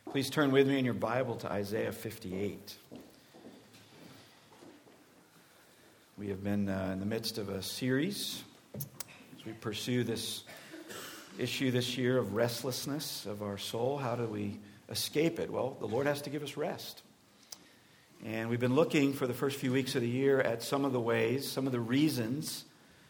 Please turn with me in your Bible to Isaiah 58. We have been in the midst of a series as we pursue this issue this year of restlessness of our soul. How do we escape it? Well, the Lord has to give us rest. And we've been looking for the first few weeks of the year at some of the ways, some of the reasons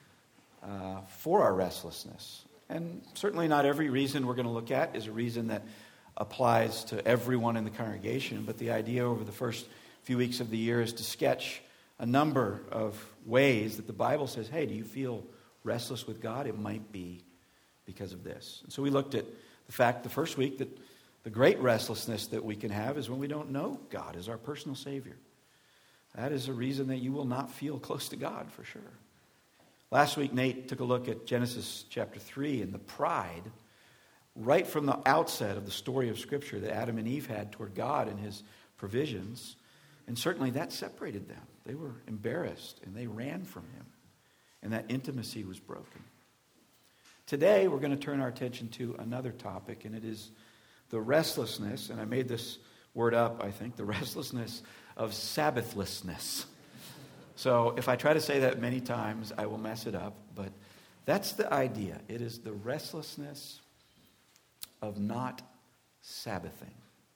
for our restlessness. And certainly not every reason we're going to look at is a reason that applies to everyone in the congregation, but the idea over the first few weeks of the year is to sketch a number of ways that the Bible says, hey, do you feel restless with God? It might be because of this. And so we looked at the fact the first week that the great restlessness that we can have is when we don't know God as our personal Savior. That is a reason that you will not feel close to God for sure. Last week, Nate took a look at Genesis chapter 3 and the pride right from the outset of the story of Scripture that Adam and Eve had toward God and His provisions. And certainly that separated them. They were embarrassed and they ran from Him. And that intimacy was broken. Today we're going to turn our attention to another topic, and it is the restlessness, and I made this word up, I think, the restlessness of Sabbathlessness. So if I try to say that many times, I will mess it up, but that's the idea. It is the restlessness of not Sabbathing.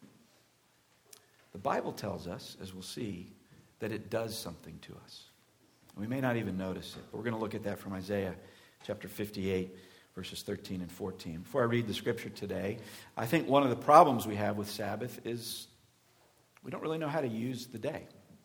The Bible tells us, as we'll see, that it does something to us. We may not even notice it, but we're going to look at that from Isaiah chapter 58, verses 13 and 14. Before I read the scripture today, I think one of the problems we have with Sabbath is we don't really know how to use the day.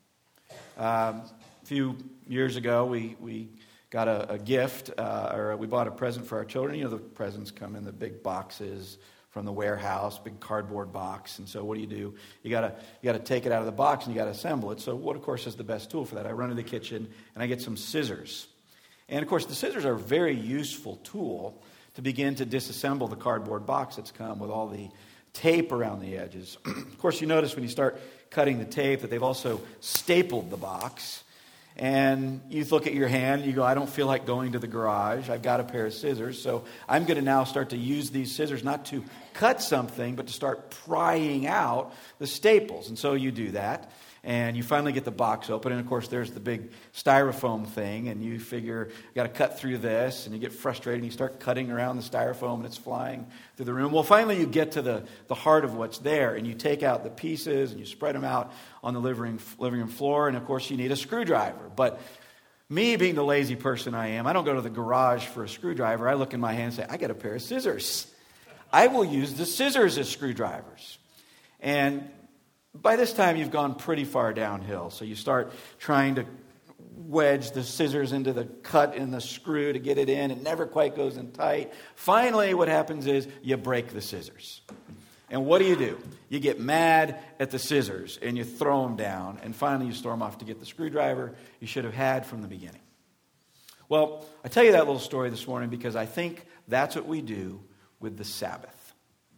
A few years ago, we got a gift, or we bought a present for our children. You know, the presents come in the big boxes from the warehouse, big cardboard box. And so what do? You gotta take it out of the box and you gotta assemble it. So what, of course, is the best tool for that? I run to the kitchen and I get some scissors. And of course, the scissors are a very useful tool to begin to disassemble the cardboard box that's come with all the tape around the edges. Of course, you notice when you start cutting the tape that they've also stapled the box. And you look at your hand and you go, I don't feel like going to the garage. I've got a pair of scissors. So I'm going to now start to use these scissors not to cut something, but to start prying out the staples. And so you do that. And you finally get the box open. And of course, there's the big styrofoam thing. And you figure, you got to cut through this. And you get frustrated. And you start cutting around the styrofoam and it's flying through the room. Well, finally, you get to the heart of what's there. And you take out the pieces and you spread them out on the living room floor. And of course, you need a screwdriver. But me being the lazy person I am, I don't go to the garage for a screwdriver. I look in my hand and say, I got a pair of scissors. I will use the scissors as screwdrivers. And by this time, you've gone pretty far downhill. So you start trying to wedge the scissors into the cut in the screw to get it in. It never quite goes in tight. Finally, what happens is you break the scissors. And what do? You get mad at the scissors and you throw them down. And finally, you storm off to get the screwdriver you should have had from the beginning. Well, I tell you that little story this morning because I think that's what we do with the Sabbath.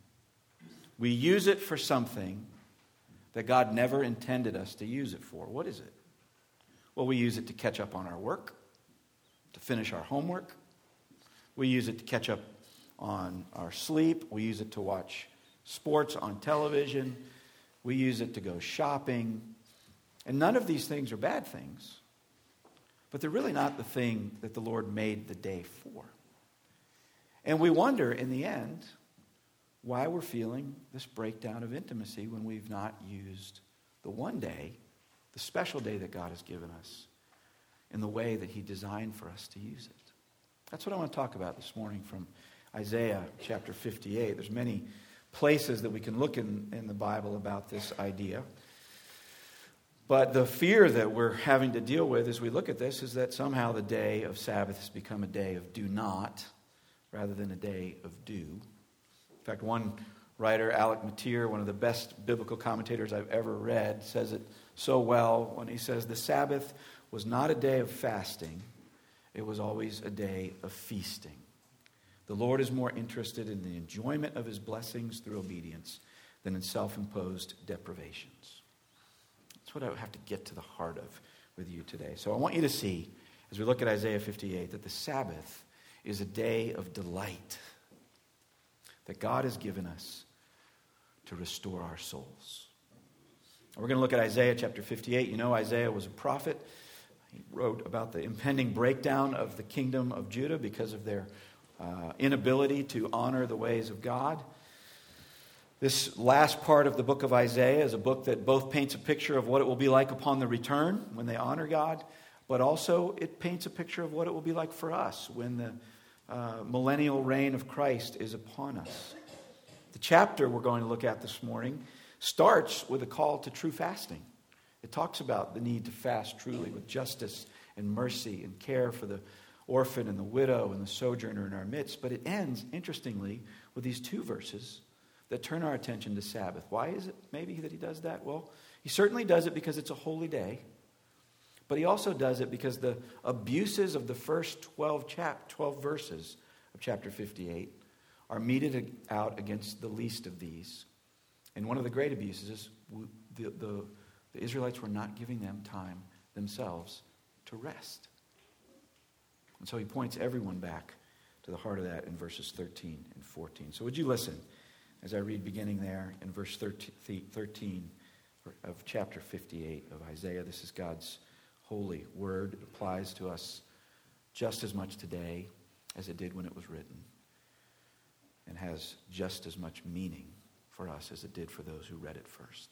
We use it for something that God never intended us to use it for. What is it? Well, we use it to catch up on our work, to finish our homework. We use it to catch up on our sleep. We use it to watch sports on television. We use it to go shopping. And none of these things are bad things. But they're really not the thing that the Lord made the day for. And we wonder in the end why we're feeling this breakdown of intimacy when we've not used the one day, the special day that God has given us, in the way that He designed for us to use it. That's what I want to talk about this morning from Isaiah chapter 58. There's many places that we can look in the Bible about this idea. But the fear that we're having to deal with as we look at this is that somehow the day of Sabbath has become a day of do not rather than a day of do. In fact, one writer, Alec Motyer, one of the best biblical commentators I've ever read, says it so well when he says, the Sabbath was not a day of fasting, it was always a day of feasting. The Lord is more interested in the enjoyment of His blessings through obedience than in self-imposed deprivations. That's what I have to get to the heart of with you today. So I want you to see, as we look at Isaiah 58, that the Sabbath is a day of delight that God has given us to restore our souls. We're going to look at Isaiah chapter 58. You know, Isaiah was a prophet. He wrote about the impending breakdown of the kingdom of Judah because of their inability to honor the ways of God. This last part of the book of Isaiah is a book that both paints a picture of what it will be like upon the return when they honor God, but also it paints a picture of what it will be like for us when the millennial reign of Christ is upon us. The chapter we're going to look at this morning starts with a call to true fasting. It talks about the need to fast truly with justice and mercy and care for the orphan and the widow and the sojourner in our midst. But it ends, interestingly, with these two verses that turn our attention to Sabbath. Why is it maybe that he does that? Well, he certainly does it because it's a holy day. But he also does it because the abuses of the first 12 verses of chapter 58 are meted out against the least of these. And one of the great abuses is the Israelites were not giving them time themselves to rest. And so he points everyone back to the heart of that in verses 13 and 14. So would you listen as I read beginning there in verse 13 of chapter 58 of Isaiah. This is God's holy word. It applies to us just as much today as it did when it was written, and has just as much meaning for us as it did for those who read it first.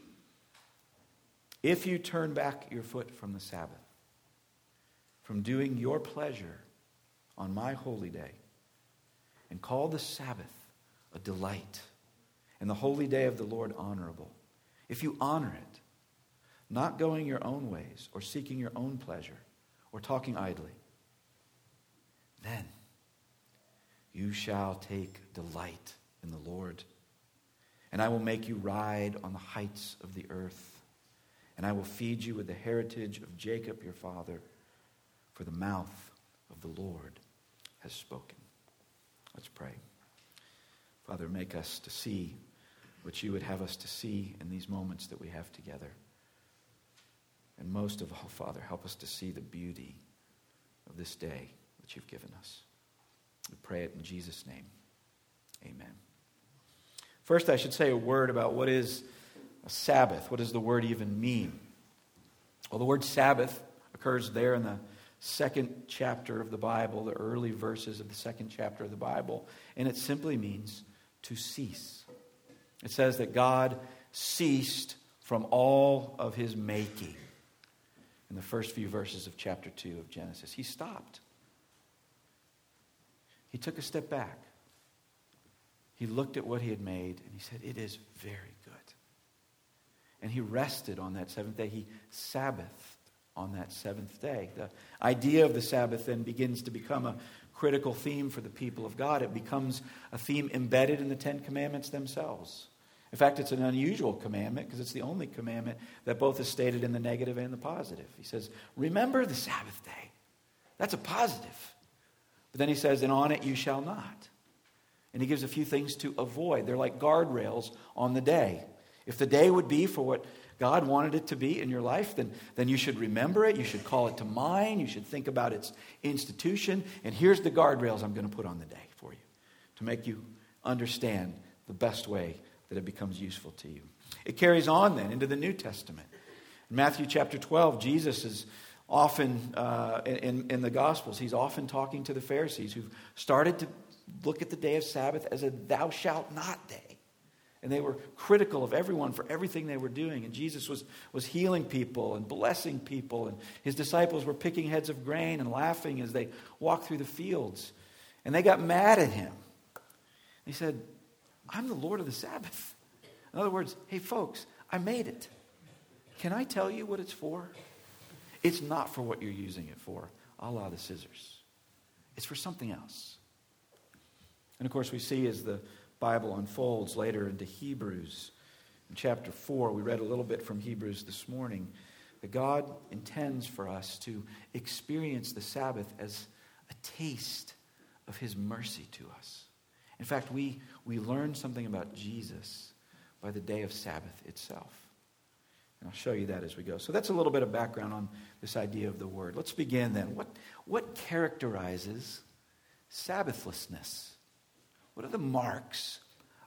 If you turn back your foot from the Sabbath, from doing your pleasure on my holy day, and call the Sabbath a delight, and the holy day of the Lord honorable, if you honor it, not going your own ways, or seeking your own pleasure, or talking idly, then you shall take delight in the Lord, and I will make you ride on the heights of the earth, and I will feed you with the heritage of Jacob your father, for the mouth of the Lord has spoken. Let's pray. Father, make us to see what you would have us to see in these moments that we have together. And most of all, Father, help us to see the beauty of this day that you've given us. We pray it in Jesus' name. Amen. First, I should say a word about what is a Sabbath. What does the word even mean? Well, the word Sabbath occurs there in the second chapter of the Bible, the early verses of the second chapter of the Bible, and it simply means to cease. It says that God ceased from all of his making. In the first few verses of chapter 2 of Genesis, he stopped. He took a step back. He looked at what he had made and he said, "It is very good." And he rested on that seventh day. He Sabbathed on that seventh day. The idea of the Sabbath then begins to become a critical theme for the people of God. It becomes a theme embedded in the Ten Commandments themselves. In fact, it's an unusual commandment because it's the only commandment that both is stated in the negative and the positive. He says, remember the Sabbath day. That's a positive. But then he says, and on it you shall not. And he gives a few things to avoid. They're like guardrails on the day. If the day would be for what God wanted it to be in your life, then you should remember it. You should call it to mind. You should think about its institution. And here's the guardrails I'm going to put on the day for you to make you understand the best way that it becomes useful to you. It carries on then into the New Testament. In Matthew chapter 12, Jesus is often, in the Gospels, he's often talking to the Pharisees who've started to look at the day of Sabbath as a thou shalt not day. And they were critical of everyone for everything they were doing. And Jesus was healing people and blessing people. And his disciples were picking heads of grain and laughing as they walked through the fields. And they got mad at him. He said, I'm the Lord of the Sabbath. In other words, hey folks, I made it. Can I tell you what it's for? It's not for what you're using it for, a la the scissors. It's for something else. And of course we see as the Bible unfolds later into Hebrews. In chapter 4, we read a little bit from Hebrews this morning, that God intends for us to experience the Sabbath as a taste of his mercy to us. In fact, we learn something about Jesus by the day of Sabbath itself. And I'll show you that as we go. So that's a little bit of background on this idea of the word. Let's begin then. What characterizes Sabbathlessness? What are the marks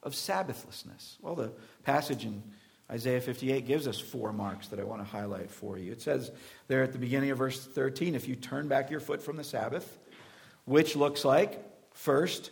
of Sabbathlessness? Well, the passage in Isaiah 58 gives us 4 marks that I want to highlight for you. It says there at the beginning of verse 13, if you turn back your foot from the Sabbath, which looks like, first,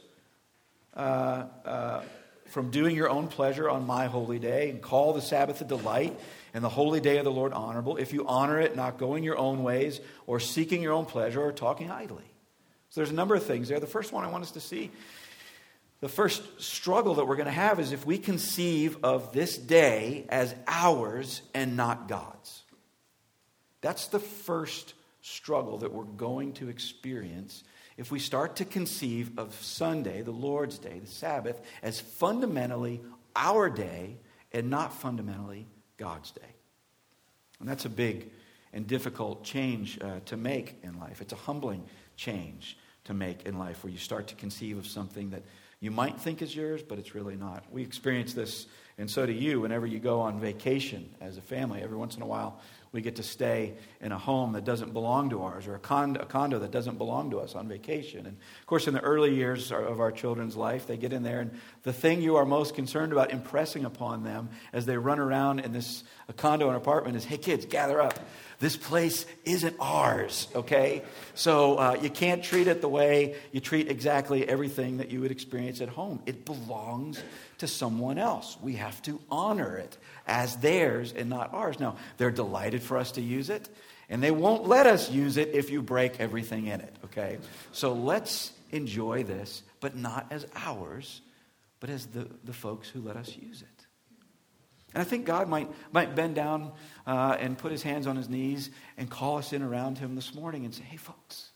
from doing your own pleasure on my holy day, and call the Sabbath a delight, and the holy day of the Lord honorable, if you honor it, not going your own ways, or seeking your own pleasure, or talking idly. So there's a number of things there. The first one I want us to see, the first struggle that we're going to have is if we conceive of this day as ours and not God's. That's the first struggle that we're going to experience if we start to conceive of Sunday, the Lord's Day, the Sabbath, as fundamentally our day and not fundamentally God's day. And that's a big and difficult change to make in life. It's a humbling change to make in life where you start to conceive of something that you might think is yours, but it's really not. We experience this, and so do you, whenever you go on vacation as a family. Every once in a while, we get to stay in a home that doesn't belong to ours, or a condo that doesn't belong to us on vacation. And of course, in the early years of our children's life, they get in there, and the thing you are most concerned about impressing upon them as they run around in this condo and apartment is, hey kids, gather up. This place isn't ours, okay? So you can't treat it the way you treat exactly everything that you would experience at home. It belongs to someone else. We have to honor it as theirs and not ours. Now, they're delighted for us to use it, and they won't let us use it if you break everything in it, okay? So let's enjoy this, but not as ours, but as the folks who let us use it. And I think God might bend down and put his hands on his knees and call us in around him this morning and say, hey, folks,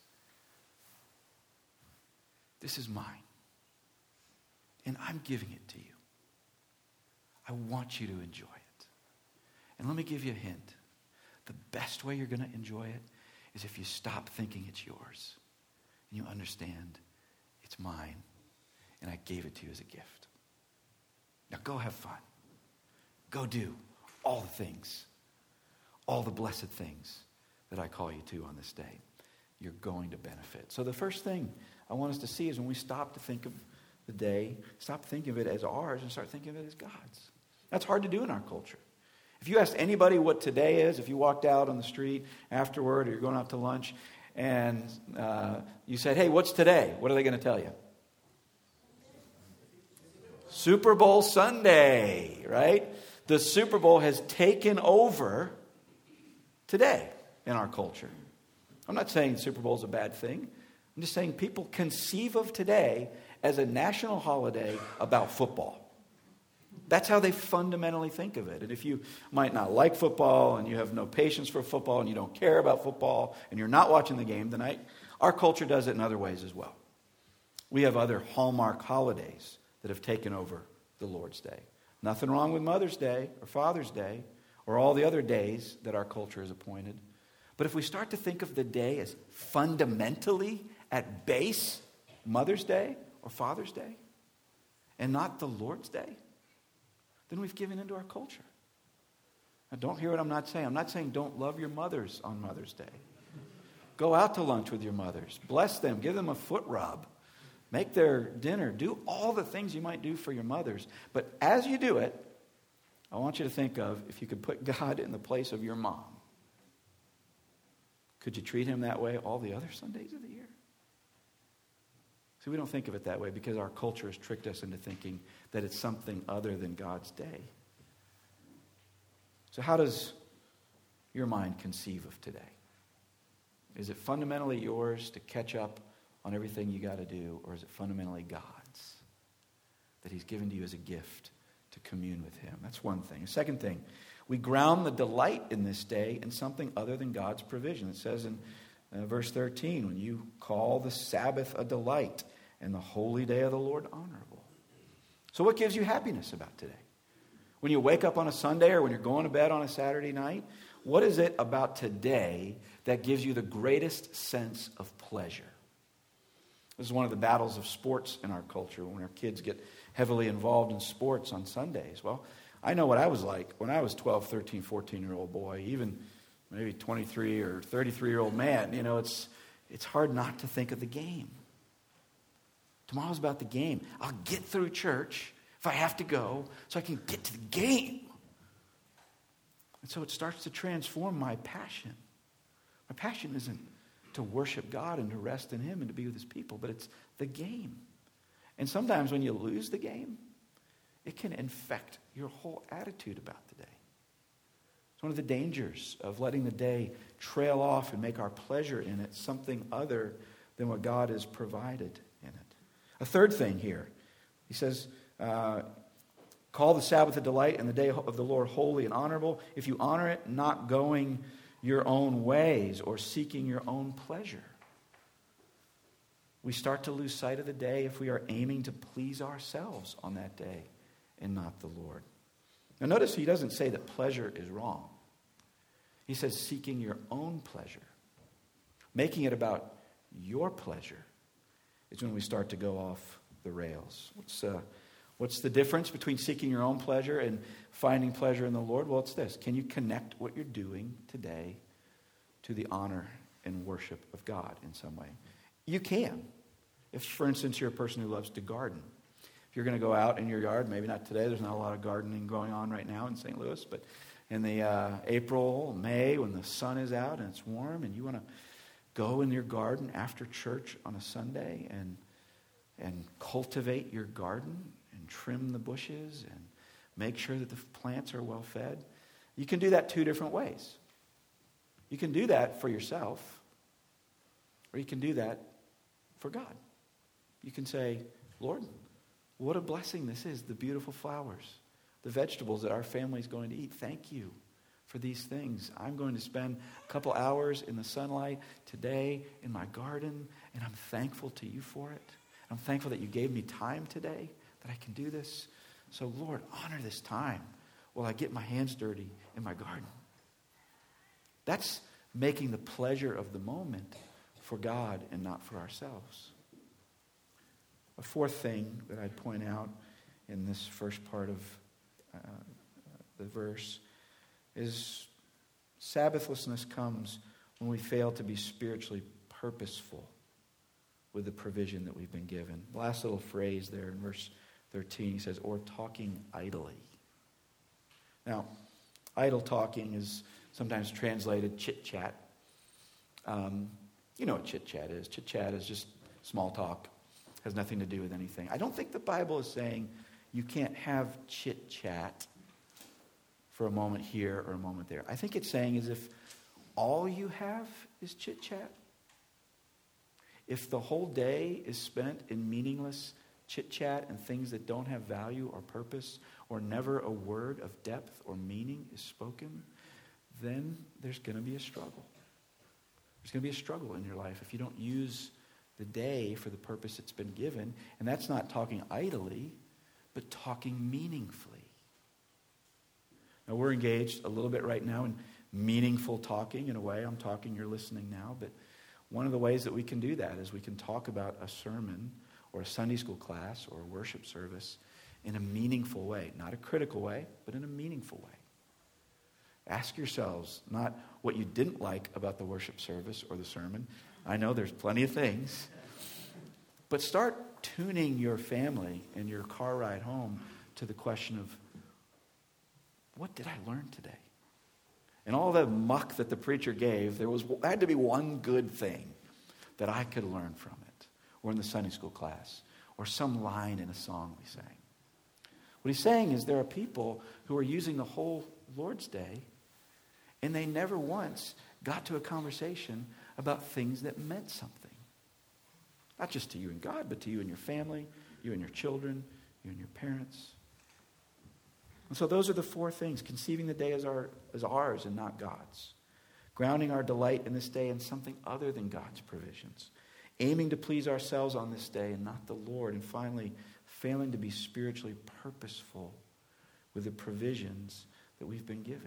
this is mine. And I'm giving it to you. I want you to enjoy it. And let me give you a hint. The best way you're going to enjoy it is if you stop thinking it's yours. And you understand it's mine. And I gave it to you as a gift. Now go have fun. Go do all the things, all the blessed things that I call you to on this day. You're going to benefit. So the first thing I want us to see is when we stop to think of the day, stop thinking of it as ours and start thinking of it as God's. That's hard to do in our culture. If you asked anybody what today is, if you walked out on the street afterward or you're going out to lunch and you said, hey, what's today? What are they going to tell you? Super Bowl Sunday, right? The Super Bowl has taken over today in our culture. I'm not saying the Super Bowl is a bad thing. I'm just saying people conceive of today as a national holiday about football. That's how they fundamentally think of it. And if you might not like football and you have no patience for football and you don't care about football and you're not watching the game tonight, our culture does it in other ways as well. We have other hallmark holidays that have taken over the Lord's Day. Nothing wrong with Mother's Day or Father's Day or all the other days that our culture has appointed. But if we start to think of the day as fundamentally at base Mother's Day or Father's Day and not the Lord's Day, then we've given into our culture. Now don't hear what I'm not saying. I'm not saying don't love your mothers on Mother's Day. Go out to lunch with your mothers. Bless them. Give them a foot rub. Make their dinner. Do all the things you might do for your mothers. But as you do it, I want you to think of if you could put God in the place of your mom. Could you treat him that way all the other Sundays of the year? See, we don't think of it that way because our culture has tricked us into thinking that it's something other than God's day. So how does your mind conceive of today? Is it fundamentally yours to catch up on everything you got to do, or is it fundamentally God's that he's given to you as a gift to commune with him? That's one thing. The second thing, we ground the delight in this day in something other than God's provision. It says in verse 13, when you call the Sabbath a delight and the holy day of the Lord honorable. So what gives you happiness about today? When you wake up on a Sunday or when you're going to bed on a Saturday night, what is it about today that gives you the greatest sense of pleasure? This is one of the battles of sports in our culture when our kids get heavily involved in sports on Sundays. Well, I know what I was like when I was 12, 13, 14-year-old boy, even maybe 23 or 33-year-old man. You know, it's hard not to think of the game. Tomorrow's about the game. I'll get through church if I have to go so I can get to the game. And so it starts to transform my passion. My passion isn't to worship God and to rest in Him and to be with His people, but it's the game. And sometimes when you lose the game, it can infect your whole attitude about the day. It's one of the dangers of letting the day trail off and make our pleasure in it something other than what God has provided in it. A third thing here, he says, call the Sabbath a delight and the day of the Lord holy and honorable. If you honor it, not going your own ways or seeking your own pleasure. We start to lose sight of the day if we are aiming to please ourselves on that day and not the Lord. Now notice he doesn't say that pleasure is wrong. He says seeking your own pleasure. Making it about your pleasure is when we start to go off the rails. What's the difference between seeking your own pleasure and finding pleasure in the Lord? Well, it's this. Can you connect what you're doing today to the honor and worship of God in some way? You can. If, for instance, you're a person who loves to garden. If you're going to go out in your yard, maybe not today, there's not a lot of gardening going on right now in St. Louis, but in the April, May, when the sun is out and it's warm and you want to go in your garden after church on a Sunday and cultivate your garden and trim the bushes and make sure that the plants are well fed. You can do that two different ways. You can do that for yourself, or you can do that for God. You can say, Lord, what a blessing this is, the beautiful flowers, the vegetables that our family is going to eat. Thank you for these things. I'm going to spend a couple hours in the sunlight today in my garden, and I'm thankful to you for it. I'm thankful that you gave me time today, that I can do this. So, Lord, honor this time while I get my hands dirty in my garden. That's making the pleasure of the moment for God and not for ourselves. A fourth thing that I'd point out in this first part of the verse is Sabbathlessness comes when we fail to be spiritually purposeful with the provision that we've been given. The last little phrase there in verse 13, he says, or talking idly. Now, idle talking is sometimes translated chit-chat. You know what chit-chat is. Chit-chat is just small talk. Has nothing to do with anything. I don't think the Bible is saying you can't have chit-chat for a moment here or a moment there. I think it's saying is if all you have is chit-chat, if the whole day is spent in meaningless chit-chat and things that don't have value or purpose, or never a word of depth or meaning is spoken, then there's going to be a struggle. There's going to be a struggle in your life if you don't use the day for the purpose it's been given. And that's not talking idly, but talking meaningfully. Now, we're engaged a little bit right now in meaningful talking in a way. I'm talking, you're listening now. But one of the ways that we can do that is we can talk about a sermon or a Sunday school class or a worship service in a meaningful way. Not a critical way, but in a meaningful way. Ask yourselves not what you didn't like about the worship service or the sermon. I know there's plenty of things. But start tuning your family and your car ride home to the question of, what did I learn today? And all the muck that the preacher gave, there had to be one good thing that I could learn from it, or in the Sunday school class, or some line in a song we sang. What he's saying is there are people who are using the whole Lord's Day, and they never once got to a conversation about things that meant something. Not just to you and God, but to you and your family, you and your children, you and your parents. And so those are the four things. Conceiving the day as ours and not God's. Grounding our delight in this day in something other than God's provisions. Aiming to please ourselves on this day and not the Lord. And finally, failing to be spiritually purposeful with the provisions that we've been given.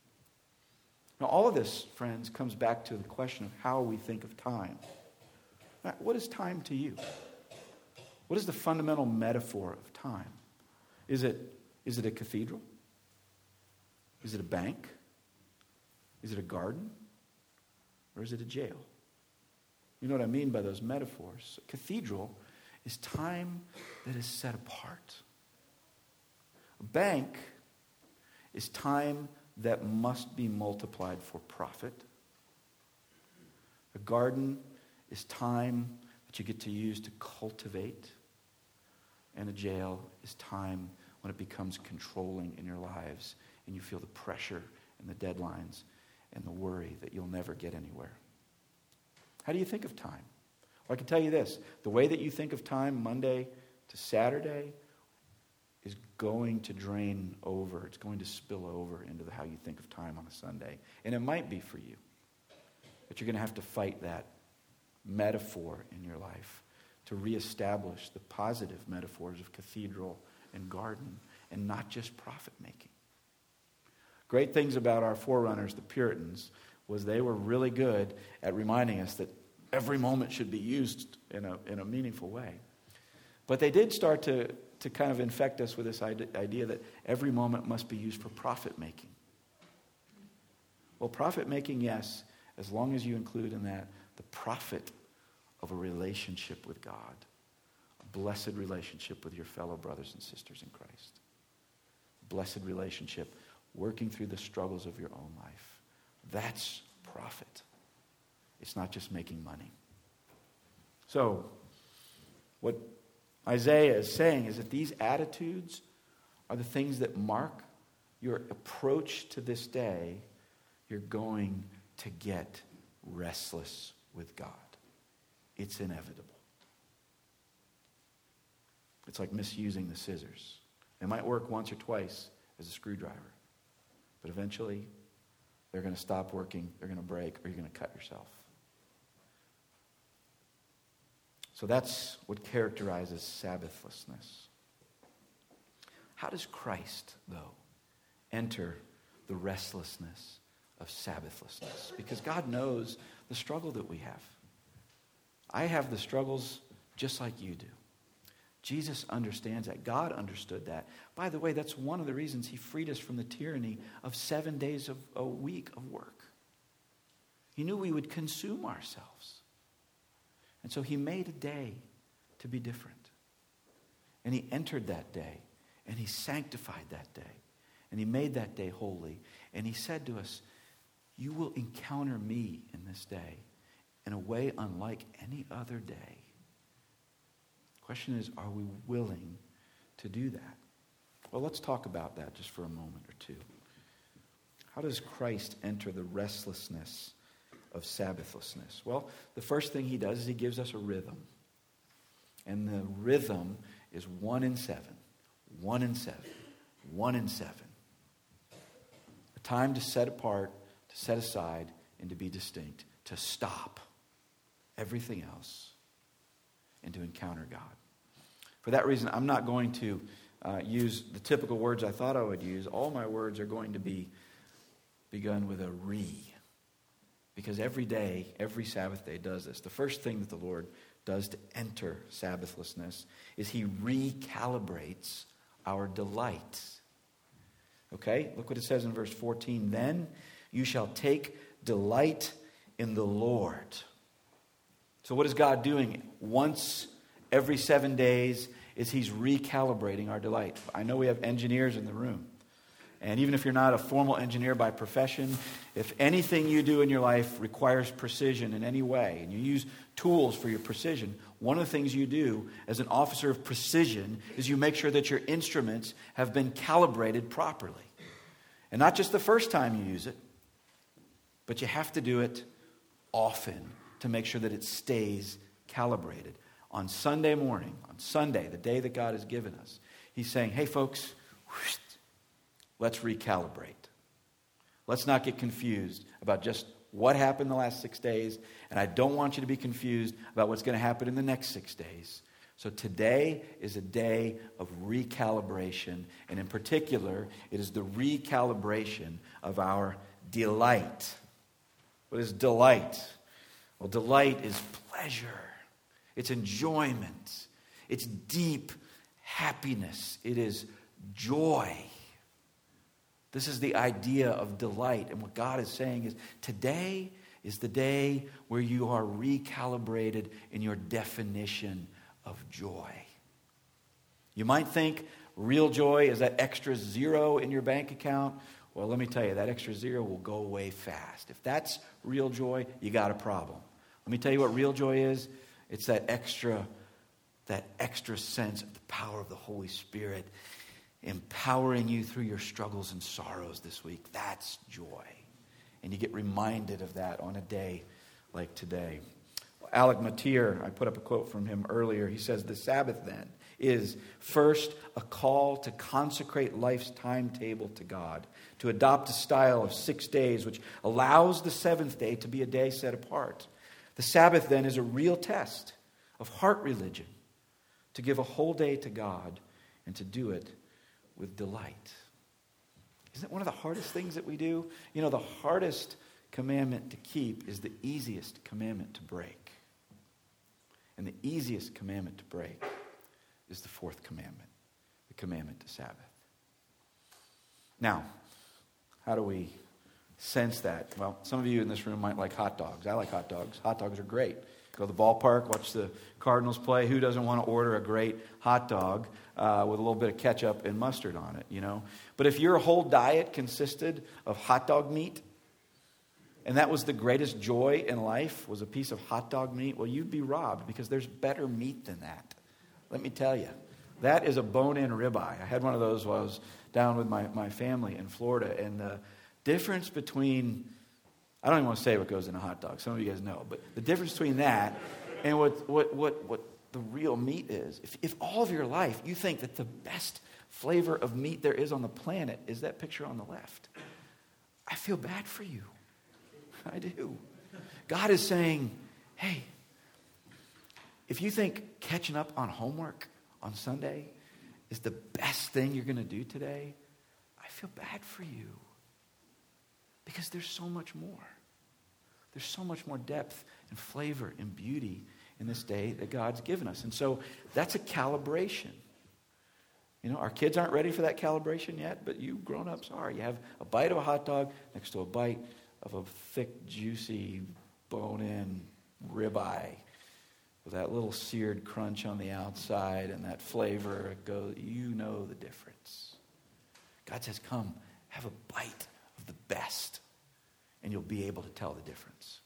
Now, all of this, friends, comes back to the question of how we think of time. Now, what is time to you? What is the fundamental metaphor of time? Is it a cathedral? Is it a bank? Is it a garden? Or is it a jail? You know what I mean by those metaphors. A cathedral is time that is set apart. A bank is time that must be multiplied for profit. A garden is time that you get to use to cultivate. And a jail is time when it becomes controlling in your lives and you feel the pressure and the deadlines and the worry that you'll never get anywhere. How do you think of time? Well, I can tell you this. The way that you think of time, Monday to Saturday, is going to drain over. It's going to spill over into how you think of time on a Sunday. And it might be for you. But you're going to have to fight that metaphor in your life to reestablish the positive metaphors of cathedral and garden and not just profit-making. Great things about our forerunners, the Puritans, was they were really good at reminding us that every moment should be used in a meaningful way. But they did start to kind of infect us with this idea that every moment must be used for profit-making. Well, profit-making, yes, as long as you include in that the profit of a relationship with God, a blessed relationship with your fellow brothers and sisters in Christ, a blessed relationship working through the struggles of your own life. That's profit. It's not just making money. So, what Isaiah is saying is that these attitudes are the things that mark your approach to this day. You're going to get restless with God. It's inevitable. It's like misusing the scissors. They might work once or twice as a screwdriver, but eventually they're going to stop working, they're going to break, or you're going to cut yourself. So that's what characterizes Sabbathlessness. How does Christ, though, enter the restlessness of Sabbathlessness? Because God knows the struggle that we have. I have the struggles just like you do. Jesus understands that. God understood that. By the way, that's one of the reasons he freed us from the tyranny of 7 days of a week of work. He knew we would consume ourselves. And so he made a day to be different. And he entered that day, and he sanctified that day, and he made that day holy. And he said to us, you will encounter me in this day in a way unlike any other day. The question is, are we willing to do that? Well, let's talk about that just for a moment or two. How does Christ enter the restlessness of Sabbathlessness? Well, the first thing he does is he gives us a rhythm. And the rhythm is 1 in 7. 1 in 7. 1 in 7. A time to set apart, to set aside, and to be distinct. To stop everything else and to encounter God. For that reason, I'm not going to use the typical words I thought I would use. All my words are going to be begun with a re. Because every day, every Sabbath day does this. The first thing that the Lord does to enter Sabbathlessness is he recalibrates our delights. Okay? Look what it says in verse 14. Then you shall take delight in the Lord. So what is God doing? Once every 7 days is he's recalibrating our delight. I know we have engineers in the room. And even if you're not a formal engineer by profession, if anything you do in your life requires precision in any way, and you use tools for your precision, one of the things you do as an officer of precision is you make sure that your instruments have been calibrated properly. And not just the first time you use it, but you have to do it often to make sure that it stays calibrated. On Sunday morning, on Sunday, the day that God has given us, he's saying, hey folks, let's recalibrate. Let's not get confused about just what happened the last 6 days, and I don't want you to be confused about what's going to happen in the next 6 days. So today is a day of recalibration, and in particular, it is the recalibration of our delight. What is delight? Well, delight is pleasure. It's enjoyment. It's deep happiness. It is joy. This is the idea of delight. And what God is saying is, today is the day where you are recalibrated in your definition of joy. You might think Real joy is that extra zero in your bank account. Well, let me tell you, that extra zero will go away fast. If that's real joy, you got a problem. Let me tell you what real joy is. It's that extra sense of the power of the Holy Spirit empowering you through your struggles and sorrows this week. That's joy. And you get reminded of that on a day like today. Alec Motyer, I put up a quote from him earlier. He says, the Sabbath then is first a call to consecrate life's timetable to God, to adopt a style of 6 days which allows the seventh day to be a day set apart. The Sabbath then is a real test of heart religion, to give a whole day to God and to do it with delight. Isn't it one of the hardest things that we do? You know, the hardest commandment to keep is the easiest commandment to break. And the easiest commandment to break is the fourth commandment, the commandment to Sabbath. Now, how do we sense that? Well, some of you in this room might like hot dogs. I like hot dogs. Hot dogs are great. Go to the ballpark, watch the Cardinals play. Who doesn't want to order a great hot dog with a little bit of ketchup and mustard on it, you know? But if your whole diet consisted of hot dog meat, and that was the greatest joy in life, was a piece of hot dog meat, well, you'd be robbed, because there's better meat than that. Let me tell you. That is a bone-in ribeye. I had one of those while I was down with my family in Florida, and the difference between, I don't even want to say what goes in a hot dog. Some of you guys know. But the difference between that and what the real meat is, if all of your life you think that the best flavor of meat there is on the planet is that picture on the left, I feel bad for you. I do. God is saying, hey, if you think catching up on homework on Sunday is the best thing you're going to do today, I feel bad for you. Because there's so much more. There's so much more depth and flavor and beauty in this day that God's given us. And so that's a calibration. You know, our kids aren't ready for that calibration yet, but you grown-ups are. You have a bite of a hot dog next to a bite of a thick, juicy, bone-in ribeye with that little seared crunch on the outside and that flavor. You know the difference. God says, come, have a bite of the best, and you'll be able to tell the difference.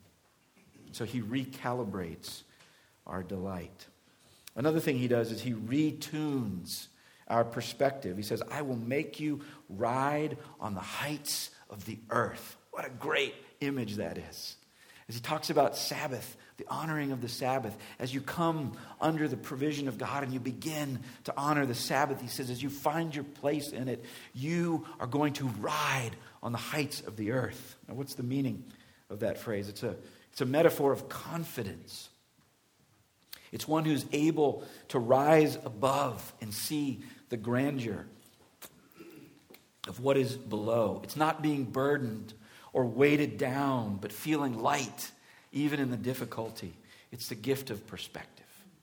So he recalibrates our delight. Another thing he does is he retunes our perspective. He says, I will make you ride on the heights of the earth. What a great image that is. As he talks about Sabbath, the honoring of the Sabbath, as you come under the provision of God and you begin to honor the Sabbath, he says, as you find your place in it, you are going to ride on the heights of the earth. Now, what's the meaning of that phrase? It's a metaphor of confidence. It's one who's able to rise above and see the grandeur of what is below. It's not being burdened or weighted down, but feeling light, even in the difficulty. It's the gift of perspective.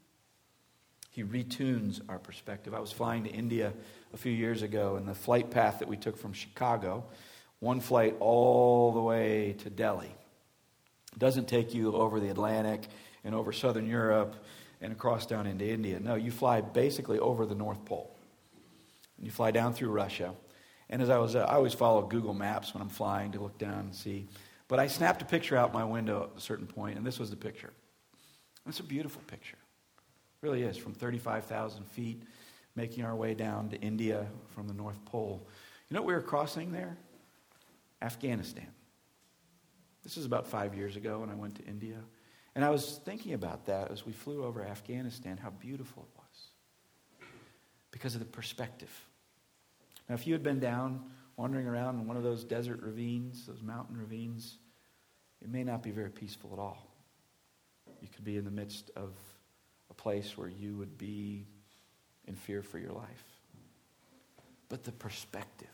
He retunes our perspective. I was flying to India a few years ago, and the flight path that we took from Chicago, one flight all the way to Delhi. It doesn't take you over the Atlantic and over southern Europe and across down into India. No, you fly basically over the North Pole. And you fly down through Russia. And as I always follow Google Maps when I'm flying to look down and see. But I snapped a picture out my window at a certain point, and this was the picture. It's a beautiful picture. It really is, from 35,000 feet, making our way down to India from the North Pole. You know what we were crossing there? Afghanistan. This was about 5 years ago when I went to India. And I was thinking about that as we flew over Afghanistan, how beautiful it was. Because of the perspective. Now, if you had been down, wandering around in one of those desert ravines, those mountain ravines, it may not be very peaceful at all. You could be in the midst of a place where you would be in fear for your life. But the perspective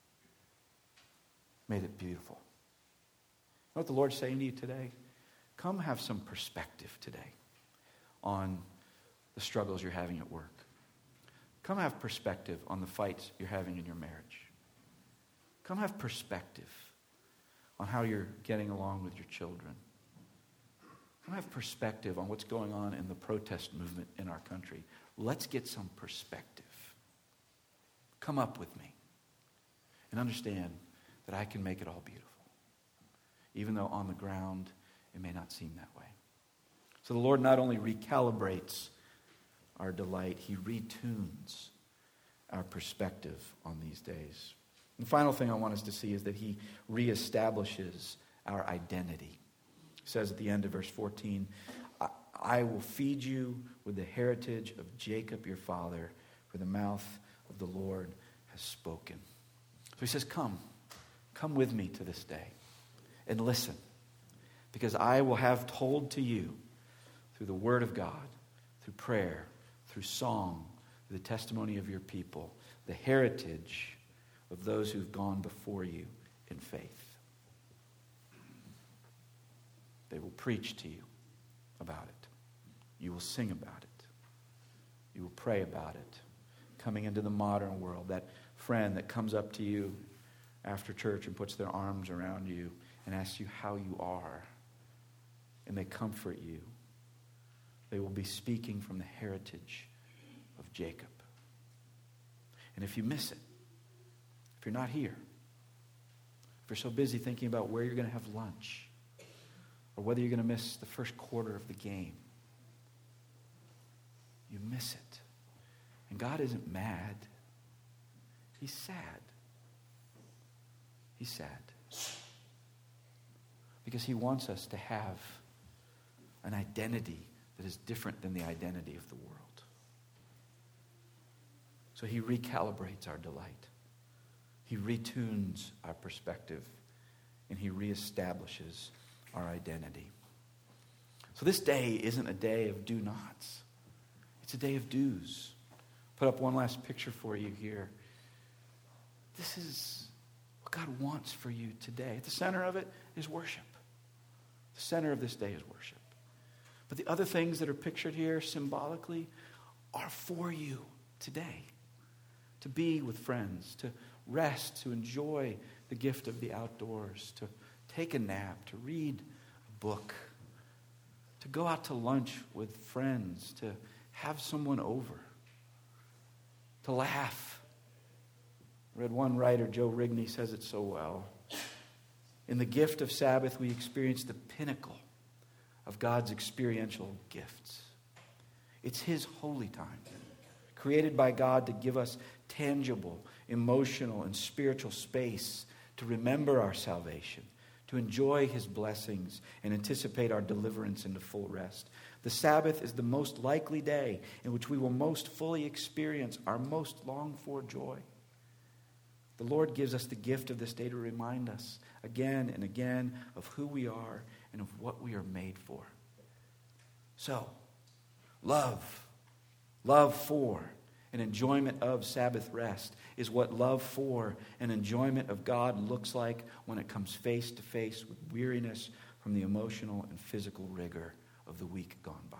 made it beautiful. You know what the Lord's saying to you today? Come have some perspective today on the struggles you're having at work. Come have perspective on the fights you're having in your marriage. Come have perspective on how you're getting along with your children. Come have perspective on what's going on in the protest movement in our country. Let's get some perspective. Come up with me and understand that I can make it all beautiful, even though on the ground it may not seem that way. So the Lord not only recalibrates our delight, he retunes our perspective on these days. And the final thing I want us to see is that he reestablishes our identity. He says at the end of verse 14, I will feed you with the heritage of Jacob your father, for the mouth of the Lord has spoken. So he says, come with me to this day and listen, because I will have told to you through the word of God, through prayer, through song, through the testimony of your people, the heritage of those who've gone before you in faith. They will preach to you about it. You will sing about it. You will pray about it. Coming into the modern world, that friend that comes up to you after church and puts their arms around you and asks you how you are, and they comfort you. They will be speaking from the heritage of Jacob. And if you miss it, if you're not here, if you're so busy thinking about where you're going to have lunch, or whether you're going to miss the first quarter of the game, you miss it. And God isn't mad. He's sad. He's sad. Because he wants us to have an identity that is different than the identity of the world. So he recalibrates our delight. He retunes our perspective. And he reestablishes our identity. So this day isn't a day of do-nots. It's a day of do's. Put up one last picture for you here. This is what God wants for you today. At the center of it is worship. The center of this day is worship. But the other things that are pictured here symbolically are for you today. To be with friends, to rest, to enjoy the gift of the outdoors, to take a nap, to read a book, to go out to lunch with friends, to have someone over, to laugh. I read one writer, Joe Rigney, says it so well. In the gift of Sabbath, we experience the pinnacle of God's experiential gifts. It's his holy time, created by God to give us tangible, emotional, and spiritual space to remember our salvation, to enjoy his blessings, and anticipate our deliverance into full rest. The Sabbath is the most likely day in which we will most fully experience our most longed-for joy. The Lord gives us the gift of this day to remind us again and again of who we are and of what we are made for. So, love for, and enjoyment of Sabbath rest is what love for and enjoyment of God looks like when it comes face to face with weariness from the emotional and physical rigor of the week gone by.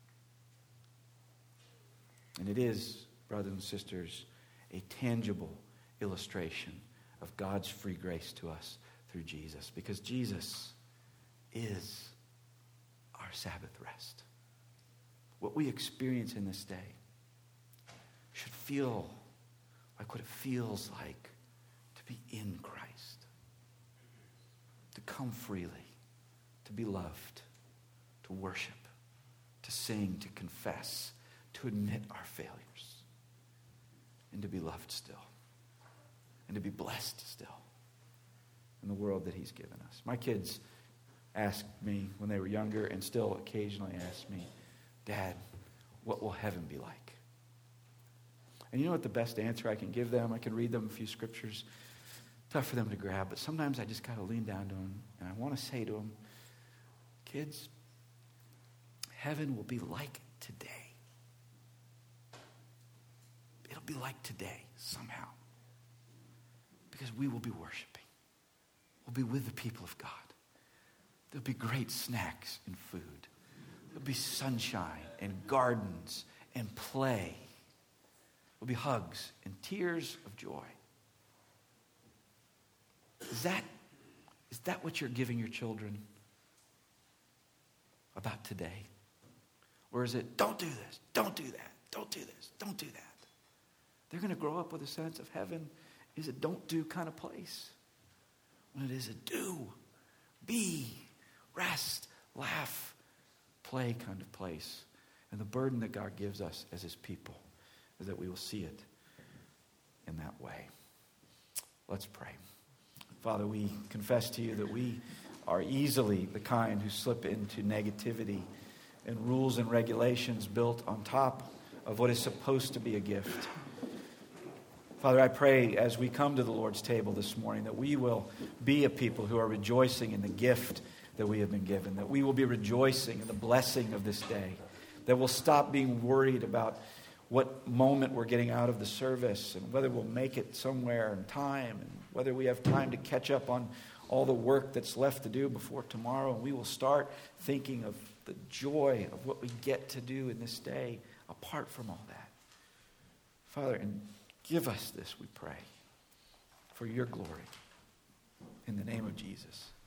And it is, brothers and sisters, a tangible illustration of God's free grace to us through Jesus, because Jesus is our Sabbath rest. What we experience in this day should feel like what it feels like to be in Christ, to come freely, to be loved, to worship, to sing, to confess, to admit our failures, and to be loved still, and to be blessed still in the world that he's given us. My kids asked me when they were younger, and still occasionally ask me, Dad, what will heaven be like? And you know what the best answer I can give them? I can read them a few scriptures. Tough for them to grab, but sometimes I just got to lean down to them, and I want to say to them, kids, heaven will be like today. It'll be like today somehow, because we will be worshiping. We'll be with the people of God. There'll be great snacks and food. There'll be sunshine and gardens and play. There'll be hugs and tears of joy. Is that what you're giving your children about today? Or is it, don't do this, don't do that, don't do this, don't do that? they're going to grow up with a sense of heaven is a don't-do kind of place. When it is a do, be, rest, laugh, play kind of place. And the burden that God gives us as his people is that we will see it in that way. Let's pray. Father, we confess to you that we are easily the kind who slip into negativity and rules and regulations built on top of what is supposed to be a gift. Father, I pray as we come to the Lord's table this morning that we will be a people who are rejoicing in the gift that we have been given, that we will be rejoicing in the blessing of this day, that we'll stop being worried about what moment we're getting out of the service and whether we'll make it somewhere in time and whether we have time to catch up on all the work that's left to do before tomorrow. And we will start thinking of the joy of what we get to do in this day apart from all that. Father, and give us this, we pray, for your glory. In the name of Jesus.